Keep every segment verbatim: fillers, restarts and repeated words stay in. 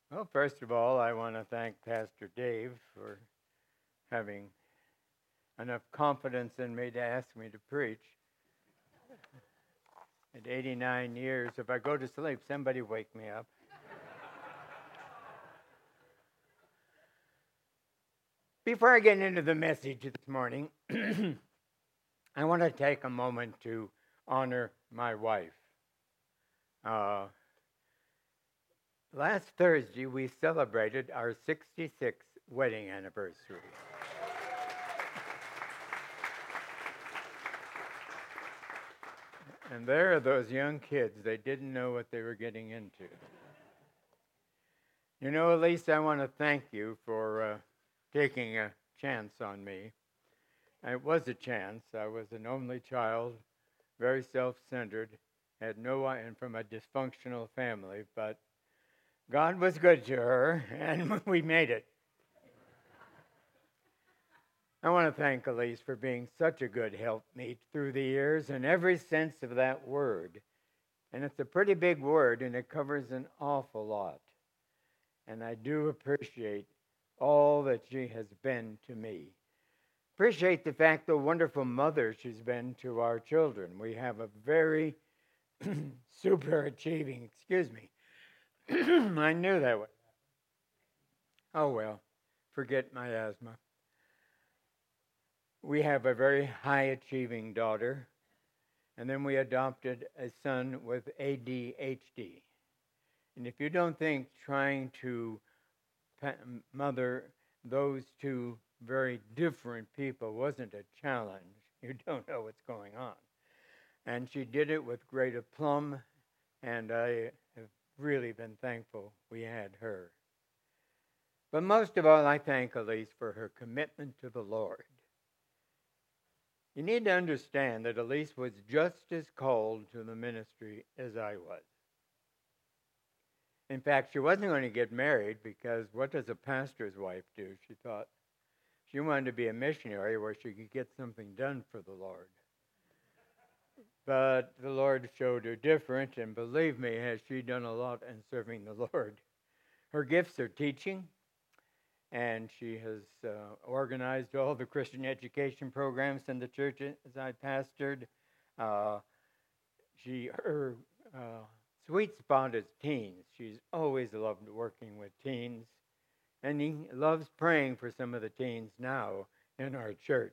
Well, first of all, I want to thank Pastor Dave for having enough confidence in me to ask me to preach. At eighty-nine years, if I go to sleep, somebody wake me up. Before I get into the message this morning, I want to take a moment to honor my wife. Uh, last Thursday, we celebrated our sixty-sixth wedding anniversary. And there are those young kids, they didn't know what they were getting into. You know, Elise, I want to thank you for uh, taking a chance on me. It was a chance. I was an only child, very self-centered, had no, and from a dysfunctional family, but God was good to her, and we made it. I want to thank Elise for being such a good helpmeet through the years in every sense of that word. And it's a pretty big word, and it covers an awful lot. And I do appreciate all that she has been to me. Appreciate the fact, the wonderful mother she's been to our children. We have a very super achieving, excuse me. I knew that would. Oh, well, forget my asthma. We have a very high achieving daughter, and then we adopted a son with A D H D. And if you don't think trying to mother those two very different people wasn't a challenge, you don't know what's going on. And she did it with great aplomb, and I have really been thankful we had her. But most of all, I thank Elise for her commitment to the Lord. You need to understand that Elise was just as called to the ministry as I was. In fact, she wasn't going to get married because what does a pastor's wife do? She thought she wanted to be a missionary where she could get something done for the Lord. But the Lord showed her different, and believe me, has she done a lot in serving the Lord. Her gifts are teaching, and she has uh, organized all the Christian education programs in the churches I pastored. Uh, she her uh, sweet spot is teens. She's always loved working with teens, and he loves praying for some of the teens now in our church.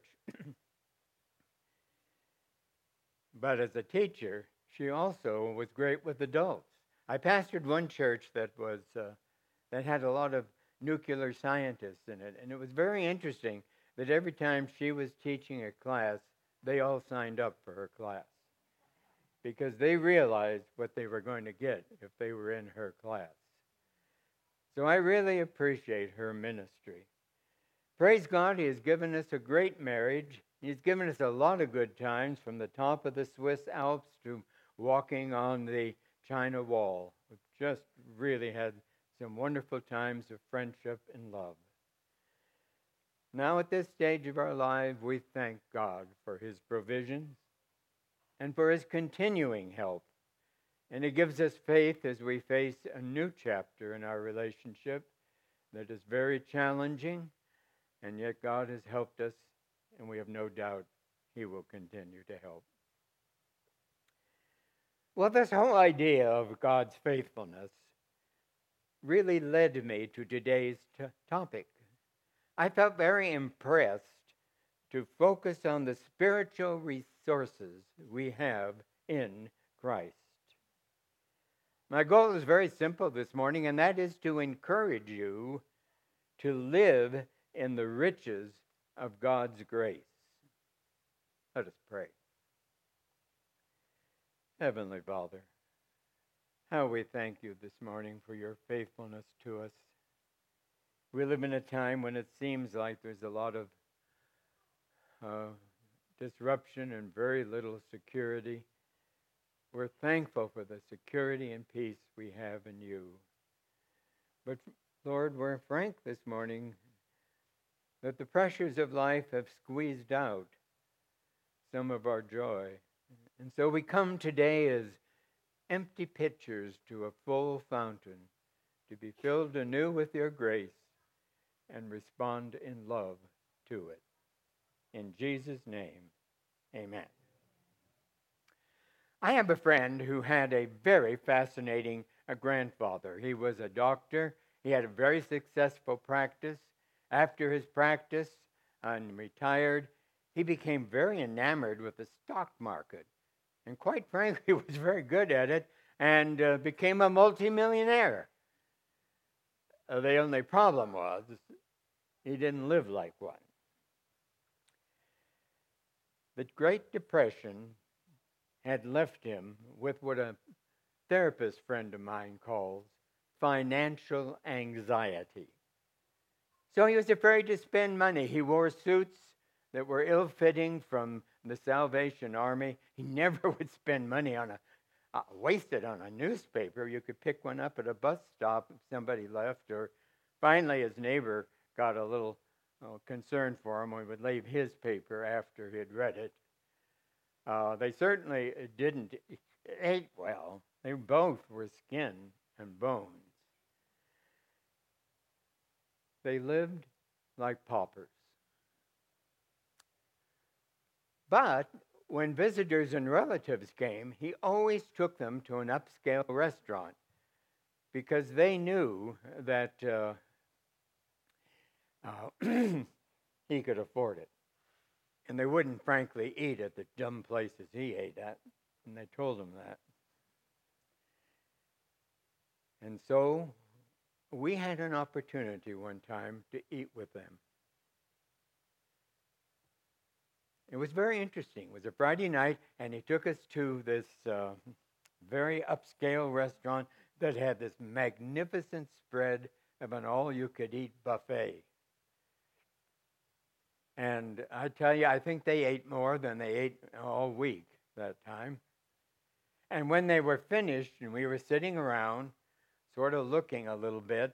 But as a teacher, she also was great with adults. I pastored one church that was uh, that had a lot of nuclear scientists in it, and it was very interesting that every time she was teaching a class, they all signed up for her class because they realized what they were going to get if they were in her class. So I really appreciate her ministry. Praise God, He has given us a great marriage. He's given us a lot of good times, from the top of the Swiss Alps to walking on the China Wall. We've just really had some wonderful times of friendship and love. Now at this stage of our life, we thank God for His provisions and for His continuing help. And it gives us faith as we face a new chapter in our relationship that is very challenging, and yet God has helped us, and we have no doubt He will continue to help. Well, this whole idea of God's faithfulness really led me to today's t- topic. I felt very impressed to focus on the spiritual resources we have in Christ. My goal is very simple this morning, and that is to encourage you to live in the riches of God's grace. Let us pray. Heavenly Father, how we thank you this morning for your faithfulness to us. We live in a time when it seems like there's a lot of uh, disruption and very little security. We're thankful for the security and peace we have in you. But Lord, we're frank this morning that the pressures of life have squeezed out some of our joy. And so we come today as empty pitchers to a full fountain to be filled anew with your grace and respond in love to it. In Jesus' name, amen. I have a friend who had a very fascinating uh, grandfather. He was a doctor. He had a very successful practice. After his practice and retired, he became very enamored with the stock market. And quite frankly, he was very good at it and uh, became a multimillionaire. Uh, the only problem was he didn't live like one. The Great Depression had left him with what a therapist friend of mine calls financial anxiety. So he was afraid to spend money. He wore suits that were ill-fitting from the Salvation Army. He never would spend money on a, uh, wasted on a newspaper. You could pick one up at a bus stop if somebody left, or finally his neighbor got a little uh, concerned for him. We would leave his paper after he had read it. Uh, they certainly didn't eat well. They both were skin and bones. They lived like paupers. But when visitors and relatives came, he always took them to an upscale restaurant because they knew that uh, uh, he could afford it. And they wouldn't, frankly, eat at the dumb places he ate at. And they told him that. And so we had an opportunity one time to eat with them. It was very interesting. It was a Friday night, and he took us to this uh, very upscale restaurant that had this magnificent spread of an all-you-could-eat buffet. And I tell you, I think they ate more than they ate all week that time. And when they were finished and we were sitting around, sort of looking a little bit,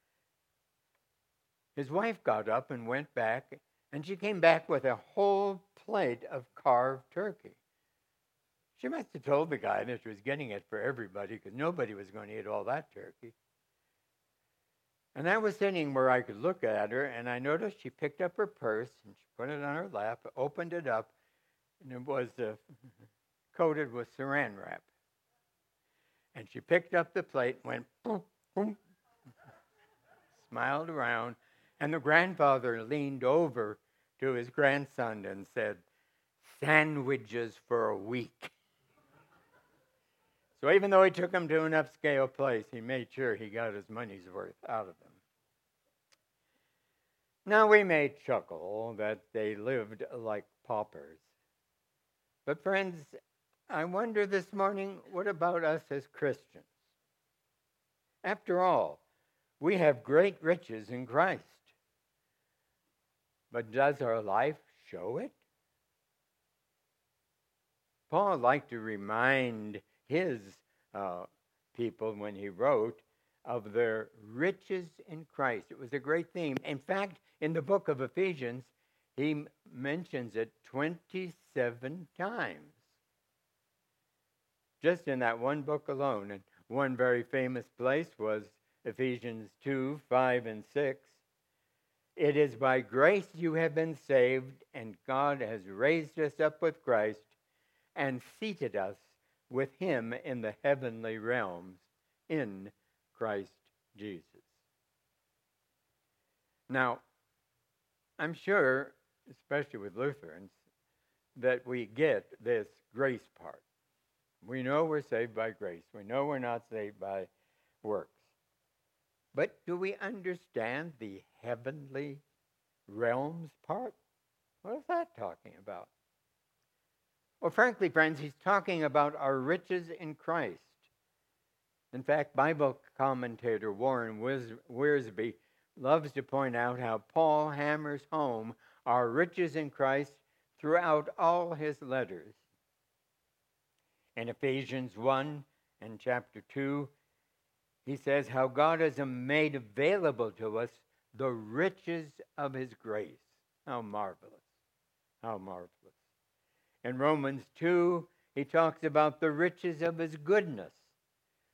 his wife got up and went back, and she came back with a whole plate of carved turkey. She must have told the guy that she was getting it for everybody because nobody was going to eat all that turkey. And I was sitting where I could look at her, and I noticed she picked up her purse, and she put it on her lap, opened it up, and it was uh, coated with saran wrap. And she picked up the plate and went, boom, boom, smiled around, and the grandfather leaned over to his grandson and said, "Sandwiches for a week." So even though he took him to an upscale place, he made sure he got his money's worth out of them. Now, we may chuckle that they lived like paupers. But friends, I wonder this morning, what about us as Christians? After all, we have great riches in Christ. But does our life show it? Paul liked to remind his uh, people when he wrote of their riches in Christ. It was a great theme. In fact, in the book of Ephesians, he m- mentions it twenty-seven times. Just in that one book alone. And one very famous place was Ephesians two, five, and six. It is by grace you have been saved, and God has raised us up with Christ and seated us with him in the heavenly realms in Christ Jesus. Now, I'm sure, especially with Lutherans, that we get this grace part. We know we're saved by grace. We know we're not saved by works. But do we understand the heavenly realms part? What is that talking about? Well, frankly, friends, he's talking about our riches in Christ. In fact, Bible commentator Warren Wiersbe loves to point out how Paul hammers home our riches in Christ throughout all his letters. In Ephesians one and chapter two, he says how God has made available to us the riches of his grace. How marvelous. How marvelous. In Romans two, he talks about the riches of his goodness.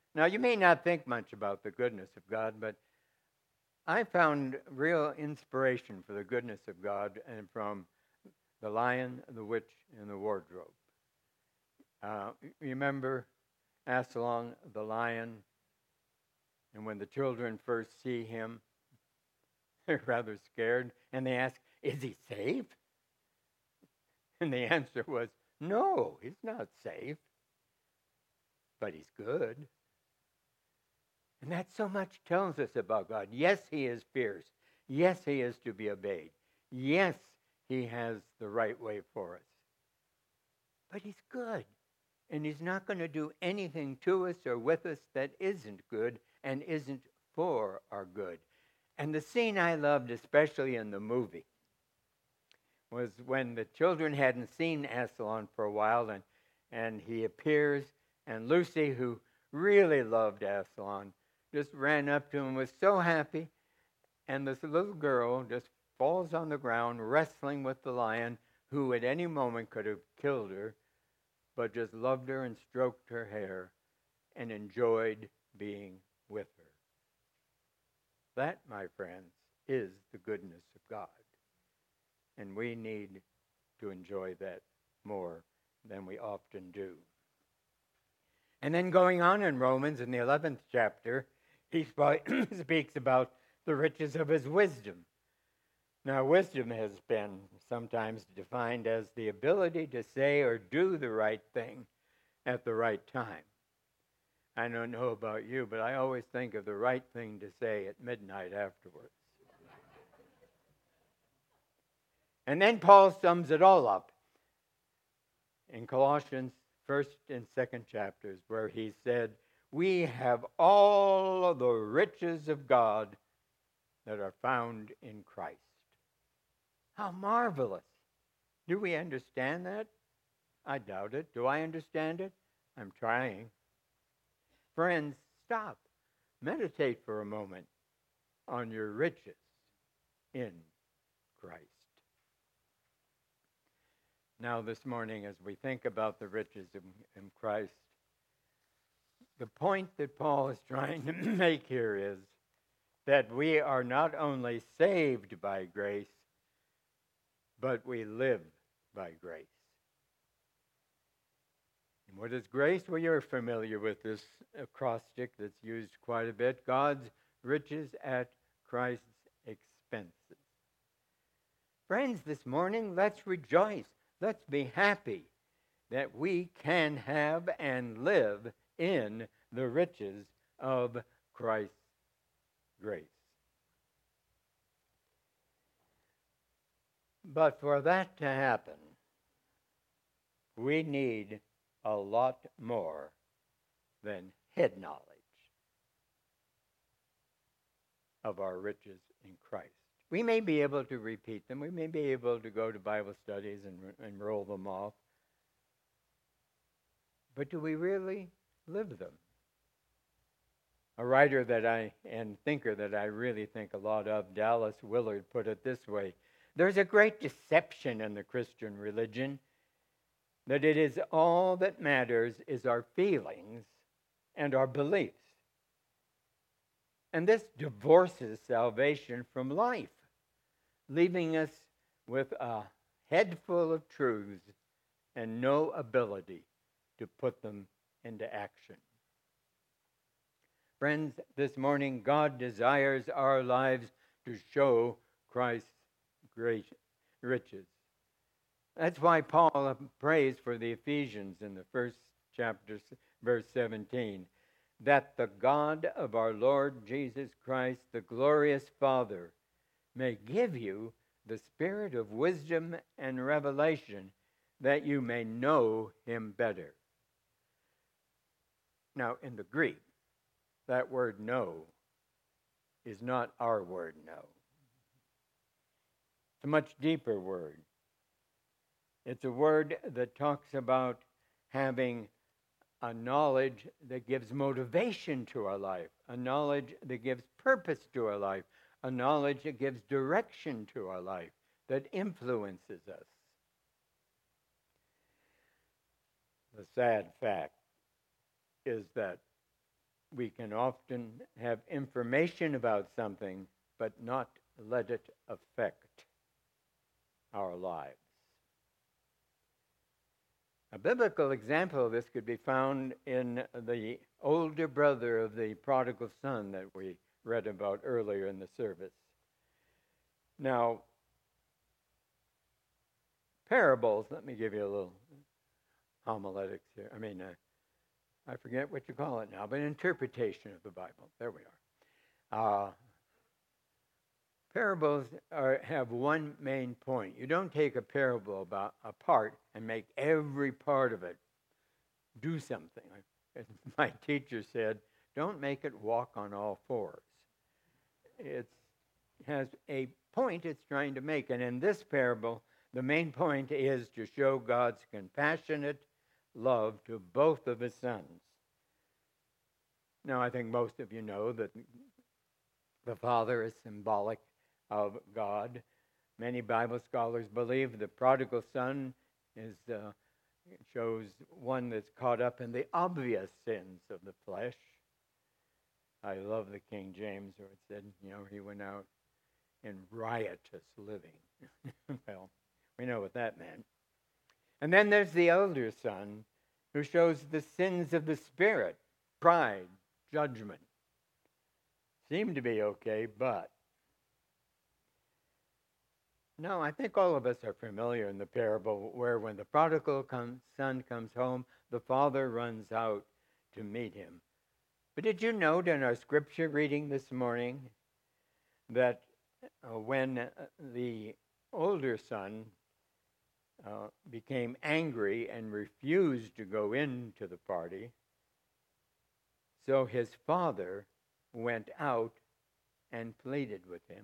Now, you may not think much about the goodness of God, but I found real inspiration for the goodness of God and from the lion, the witch, and the wardrobe. Uh, remember Absalom, the lion, and when the children first see him, they're rather scared, and they ask, "Is he safe?" And the answer was, "No, he's not safe, but he's good." And that so much tells us about God. Yes, he is fierce. Yes, he is to be obeyed. Yes, he has the right way for us. But he's good. And he's not going to do anything to us or with us that isn't good and isn't for our good. And the scene I loved, especially in the movie, was when the children hadn't seen Absalom for a while, and, and he appears, and Lucy, who really loved Absalom, just ran up to him and was so happy, and this little girl just falls on the ground wrestling with the lion, who at any moment could have killed her, but just loved her and stroked her hair and enjoyed being with her. That, my friends, is the goodness of God. And we need to enjoy that more than we often do. And then going on in Romans, in the eleventh chapter, he speaks about the riches of his wisdom. Now, wisdom has been sometimes defined as the ability to say or do the right thing at the right time. I don't know about you, but I always think of the right thing to say at midnight afterwards. And then Paul sums it all up in Colossians first and second chapters, where he said, "We have all of the riches of God that are found in Christ." How marvelous. Do we understand that? I doubt it. Do I understand it? I'm trying. Friends, stop. Meditate for a moment on your riches in Christ. Now, this morning, as we think about the riches in, in Christ, the point that Paul is trying to make here is that we are not only saved by grace, but we live by grace. And what is grace? Well, you're familiar with this acrostic that's used quite a bit. God's riches at Christ's expenses. Friends, this morning, let's rejoice. Let's be happy that we can have and live in the riches of Christ's grace. But for that to happen, we need a lot more than head knowledge of our riches in Christ. We may be able to repeat them. We may be able to go to Bible studies and, and roll them off. But do we really live them? A writer that I, and thinker that I really think a lot of, Dallas Willard, put it this way: there's a great deception in the Christian religion that it is all that matters is our feelings and our beliefs. And this divorces salvation from life, leaving us with a head full of truths and no ability to put them into action. Friends, this morning, God desires our lives to show Christ's great riches. That's why Paul prays for the Ephesians in the first chapter, verse seventeen, that the God of our Lord Jesus Christ, the glorious Father, may give you the spirit of wisdom and revelation, that you may know him better. Now, in the Greek, that word know is not our word know. It's a much deeper word. It's a word that talks about having a knowledge that gives motivation to our life, a knowledge that gives purpose to our life, a knowledge that gives direction to our life, that influences us. The sad fact is that we can often have information about something, but not let it affect our lives. A biblical example of this could be found in the older brother of the prodigal son that we read about earlier in the service. Now, parables, let me give you a little homiletics here. I mean, uh, I forget what you call it now, but interpretation of the Bible. There we are. Uh, parables are, have one main point. You don't take a parable about a part and make every part of it do something. As my teacher said, don't make it walk on all fours. It has a point it's trying to make. And in this parable, the main point is to show God's compassionate love to both of his sons. Now, I think most of you know that the Father is symbolic of God. Many Bible scholars believe the prodigal son is uh, shows one that's caught up in the obvious sins of the flesh. I love the King James where it said, you know, he went out in riotous living. Well, we know what that meant. And then there's the elder son who shows the sins of the spirit, pride, judgment. Seem to be okay, but no, I think all of us are familiar in the parable where when the prodigal come, son comes home, the father runs out to meet him. But did you note in our scripture reading this morning that uh, when uh, the older son uh, became angry and refused to go into the party, so his father went out and pleaded with him.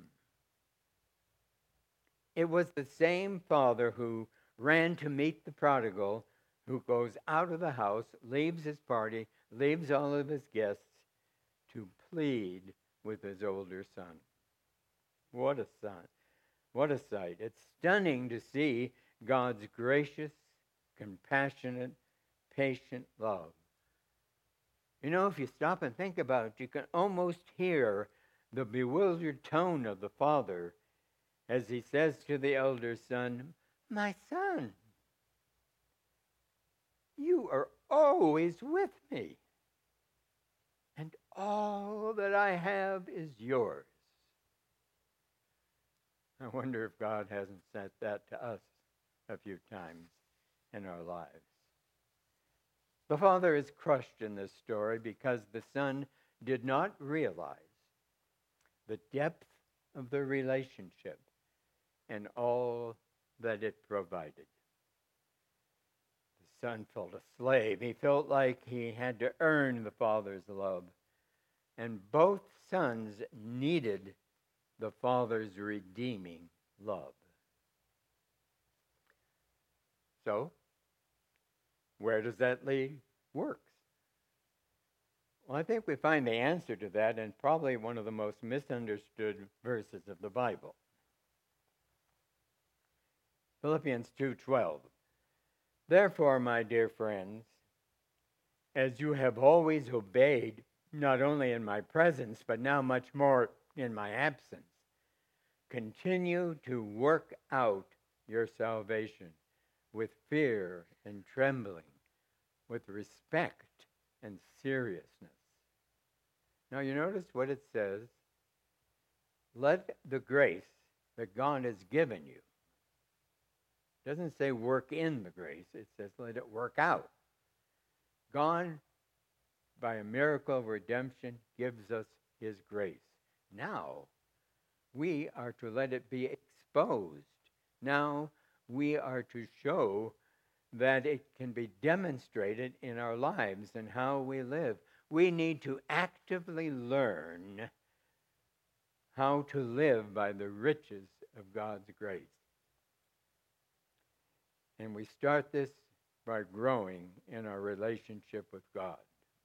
It was the same father who ran to meet the prodigal, who goes out of the house, leaves his party, leaves all of his guests to plead with his older son. What a son. What a sight. It's stunning to see God's gracious, compassionate, patient love. You know, if you stop and think about it, you can almost hear the bewildered tone of the father as he says to the elder son, "My son, you are always with me, and all that I have is yours." I wonder if God hasn't said that to us a few times in our lives. The father is crushed in this story because the son did not realize the depth of the relationship and all that it provided. The son felt a slave. He felt like he had to earn the father's love. And both sons needed the father's redeeming love. So, where does that leave works? Well, I think we find the answer to that in probably one of the most misunderstood verses of the Bible. Philippians two twelve. Therefore, my dear friends, as you have always obeyed, not only in my presence, but now much more in my absence, continue to work out your salvation with fear and trembling, with respect and seriousness. Now you notice what it says. Let the grace that God has given you. It doesn't say work in the grace. It says let it work out. God, by a miracle of redemption, gives us his grace. Now, we are to let it be exposed. Now, we are to show that it can be demonstrated in our lives and how we live. We need to actively learn how to live by the riches of God's grace. And we start this by growing in our relationship with God.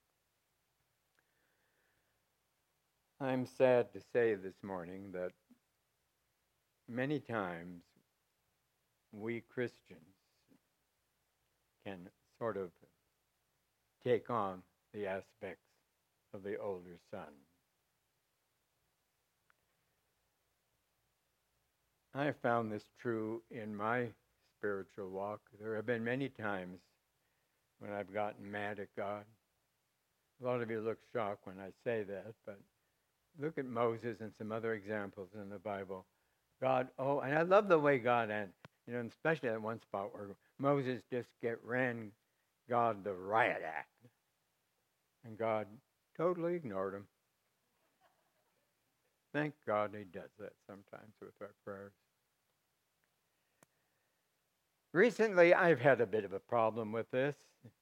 I'm sad to say this morning that many times we Christians can sort of take on the aspects of the older son. I have found this true in my spiritual walk. There have been many times when I've gotten mad at God. A lot of you look shocked when I say that, but look at Moses and some other examples in the Bible. God, oh, and I love the way God, and you know, especially that one spot where Moses just get ran God the riot act, and God totally ignored him. Thank God he does that sometimes with our prayers. Recently, I've had a bit of a problem with this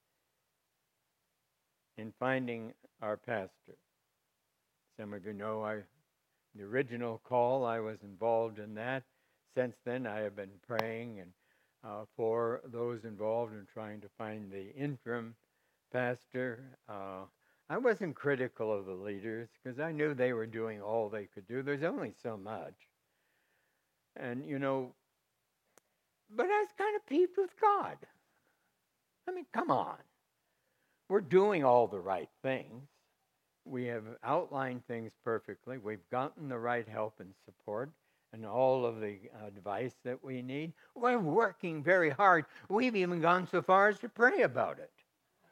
in finding our pastor. Some of you know I, the original call, I was involved in that. Since then, I have been praying and uh, for those involved in trying to find the interim pastor. Uh, I wasn't critical of the leaders because I knew they were doing all they could do. There's only so much. And, you know, but I was kind of peeved with God. I mean, come on. We're doing all the right things. We have outlined things perfectly. We've gotten the right help and support and all of the advice that we need. We're working very hard. We've even gone so far as to pray about it.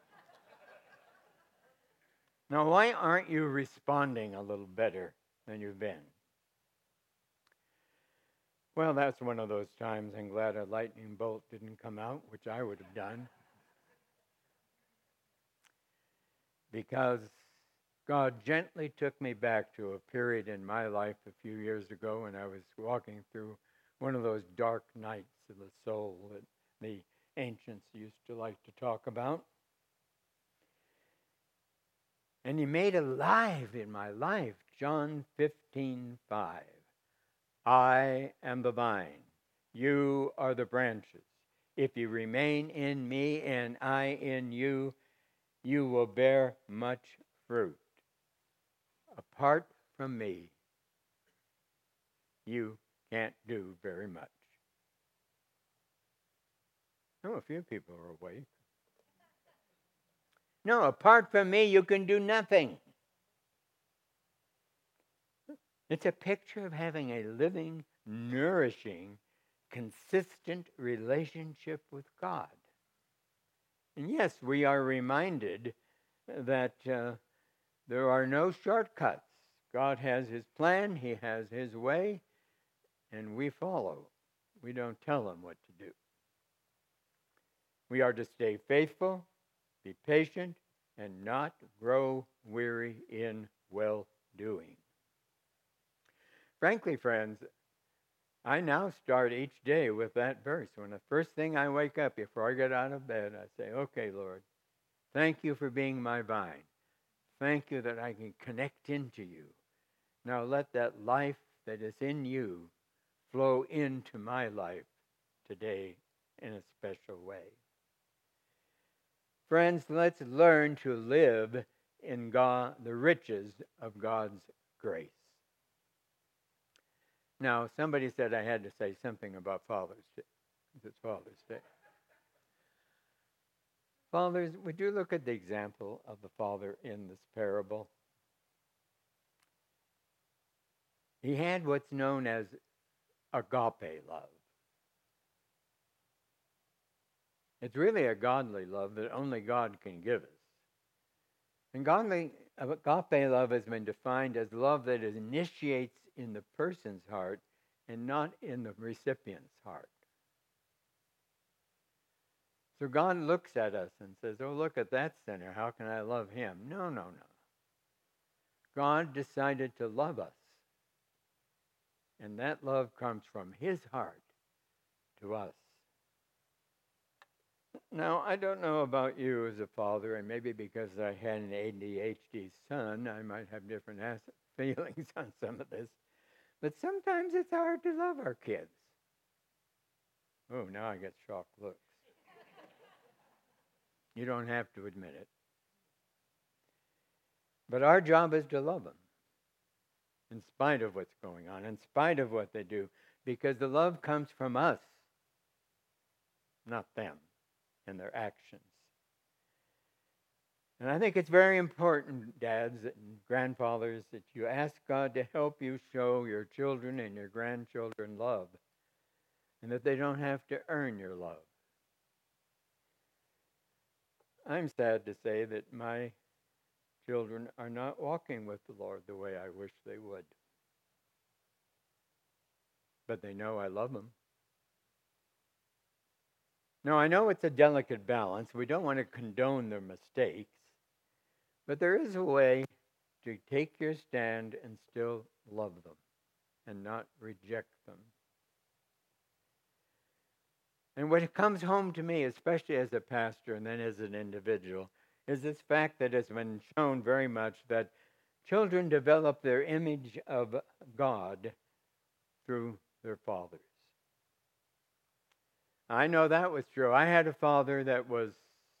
Now, why aren't you responding a little better than you've been? Well, that's one of those times I'm glad a lightning bolt didn't come out, which I would have done. Because God gently took me back to a period in my life a few years ago when I was walking through one of those dark nights of the soul that the ancients used to like to talk about. And he made alive in my life John fifteen five. I am the vine, you are the branches. If you remain in me and I in you, you will bear much fruit. Apart from me, you can't do very much. Oh, a few people are awake. No, apart from me, you can do nothing. It's a picture of having a living, nourishing, consistent relationship with God. And yes, we are reminded that uh, there are no shortcuts. God has his plan, he has his way, and we follow. We don't tell him what to do. We are to stay faithful, be patient, and not grow weary in well-doing. Frankly, friends, I now start each day with that verse. When the first thing I wake up, before I get out of bed, I say, okay, Lord, thank you for being my vine. Thank you that I can connect into you. Now let that life that is in you flow into my life today in a special way. Friends, let's learn to live in God, the riches of God's grace. Now, somebody said I had to say something about Father's Day. It's Father's Day. Fathers, would you look at the example of the father in this parable? He had what's known as agape love. It's really a godly love that only God can give us. And godly agape love has been defined as love that initiates in the person's heart and not in the recipient's heart. So God looks at us and says, oh, look at that sinner. How can I love him? No, no, no. God decided to love us. And that love comes from his heart to us. Now, I don't know about you as a father, and maybe because I had an A D H D son, I might have different feelings on some of this. But sometimes it's hard to love our kids. Oh, now I get shocked looks. You don't have to admit it. But our job is to love them, in spite of what's going on, in spite of what they do, because the love comes from us, not them and their actions. And I think it's very important, dads and grandfathers, that you ask God to help you show your children and your grandchildren love, and that they don't have to earn your love. I'm sad to say that my children are not walking with the Lord the way I wish they would. But they know I love them. Now, I know it's a delicate balance. We don't want to condone their mistakes. But there is a way to take your stand and still love them and not reject them. And what comes home to me, especially as a pastor and then as an individual, is this fact that has been shown very much that children develop their image of God through their fathers. I know that was true. I had a father that was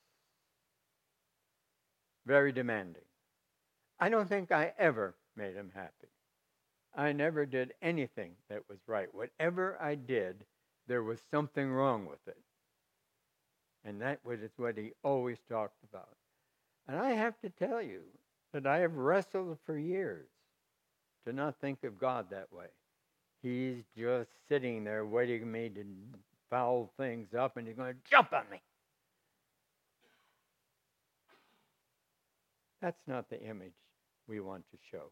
very demanding. I don't think I ever made him happy. I never did anything that was right. Whatever I did, there was something wrong with it. And that was what he always talked about. And I have to tell you that I have wrestled for years to not think of God that way. He's just sitting there waiting for me to foul things up, and he's going to jump on me. That's not the image we want to show.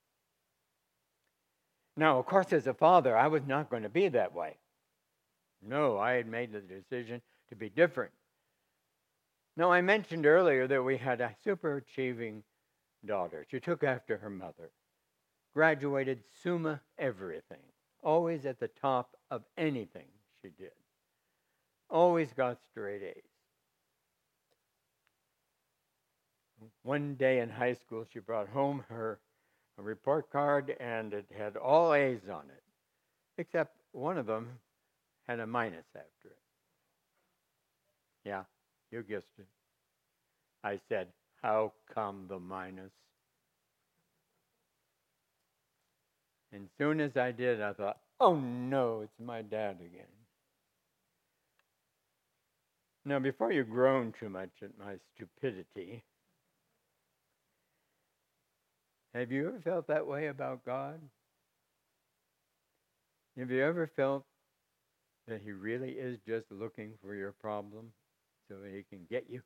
Now, of course, as a father, I was not going to be that way. No, I had made the decision to be different. Now, I mentioned earlier that we had a super achieving daughter. She took after her mother, graduated summa everything, always at the top of anything she did, always got straight A's. One day in high school, she brought home her report card, and it had all A's on it, except one of them had a minus after it. Yeah, you guessed it. I said, "How come the minus?" And soon as I did, I thought, "Oh no, it's my dad again." Now, before you groan too much at my stupidity, have you ever felt that way about God? Have you ever felt that he really is just looking for your problem so that he can get you?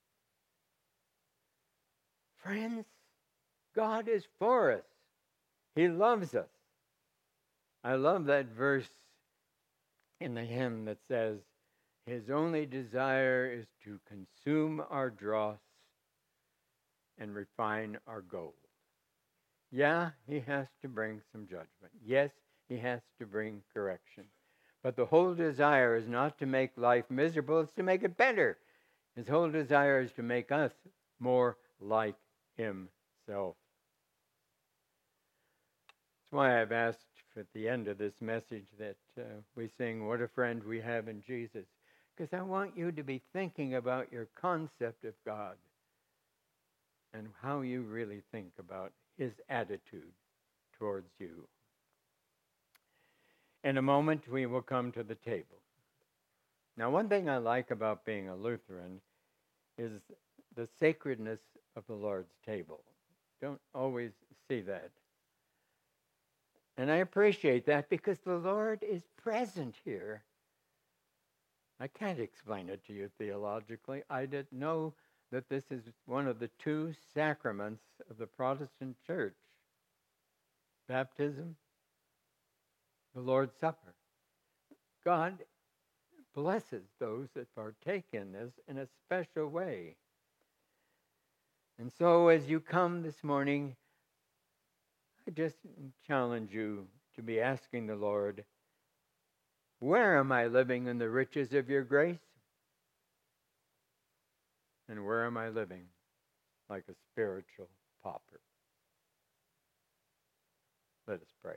Friends, God is for us. He loves us. I love that verse in the hymn that says, "His only desire is to consume our dross and refine our gold." Yeah, he has to bring some judgment. Yes, he has to bring correction. But the whole desire is not to make life miserable, it's to make it better. His whole desire is to make us more like himself. That's why I've asked at the end of this message that uh, we sing, "What a Friend We Have in Jesus," because I want you to be thinking about your concept of God and how you really think about his attitude towards you. In a moment, we will come to the table. Now, one thing I like about being a Lutheran is the sacredness of the Lord's table. Don't always see that. And I appreciate that because the Lord is present here. I can't explain it to you theologically. I didn't know that this is one of the two sacraments of the Protestant Church: baptism, the Lord's Supper. God blesses those that partake in this in a special way. And so as you come this morning, I just challenge you to be asking the Lord, where am I living in the riches of your grace? And where am I living like a spiritual pauper? Let us pray.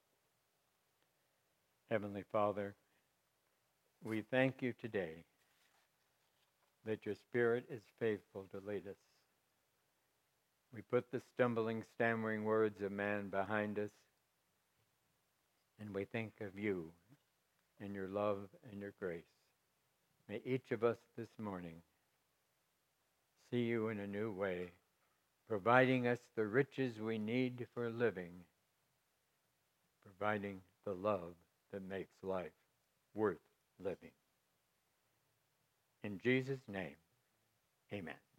Heavenly Father, we thank you today that your Spirit is faithful to lead us. We put the stumbling, stammering words of man behind us, and we think of you and your love and your grace. May each of us this morning see you in a new way, providing us the riches we need for living, providing the love that makes life worth living. In Jesus' name, amen.